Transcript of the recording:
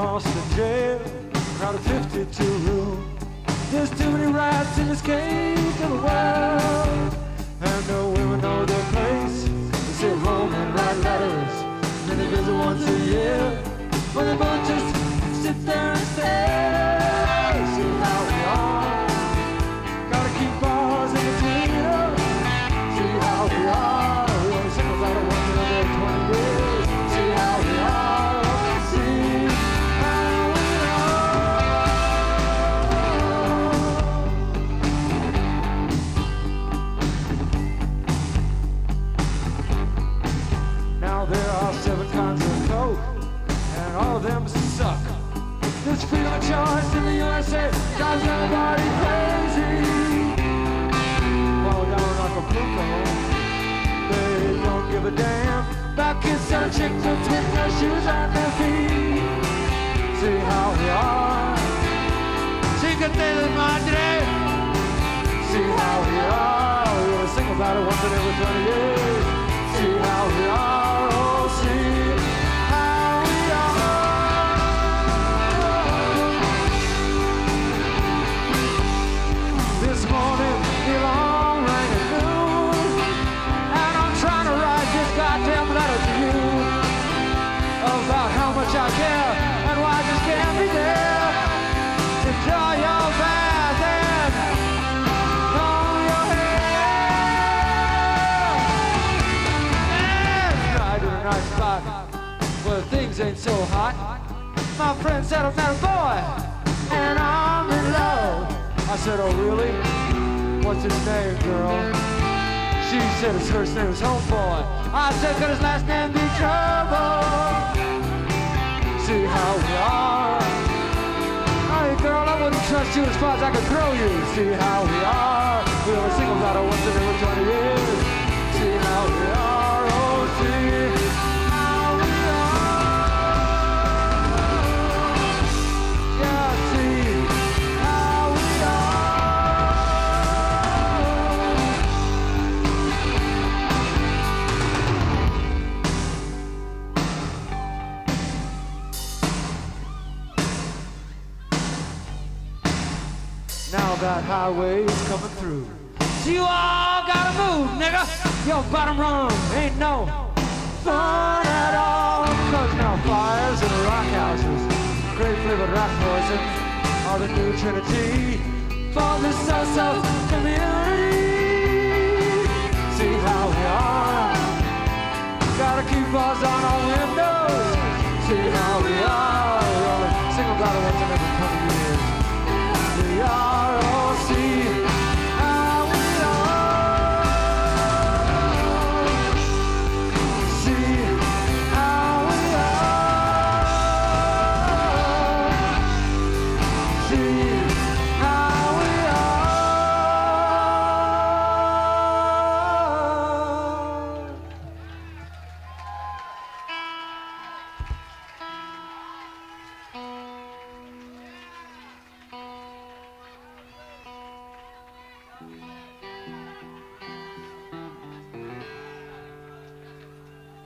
Austin jail, crowd of 52 room. There's too many rats in this cage of the world, and no women know their place. They sit home and write letters, then they visit once a year. When they both just sit there and stare, see how we are. Gotta keep ours in between us. See how we are. We only singles out of once in every 20 years. See how we are. See how we are. Now there are 7 kinds of coke, and all of them suck. This freedom of choice in the USA drives everybody crazy. While down in Acapulco, they don't give a damn about kids and chicks with their shoes on their feet. See how we are. See que te madre. See how we are. We were singles out of once in every 20 years. See how we are. Oh, see. This morning, the alarm rang at noon, and I'm trying to write this goddamn letter to you about how much I care and why I just can't be there to draw your bath and comb your hair. And right in a nice spot where things ain't so hot. My friend said I met a boy, and I'm in love. I said, oh really? What's his name, girl? She said his first name was Homeboy. I said, could his last name be Trouble? See how we are. Hey girl, I wouldn't trust you as far as I could throw you. See how we are. We were singles out of once in every 20 years. See how we are. Oh, see how we are. Yeah, see. Now that highway's coming through, so you all gotta move, nigga. Your bottom rung ain't no fun at all. Cause now fires in the rock houses, grape flavored rock poison are the new trinity for this so-so community. See how we are. Gotta keep ours on our window.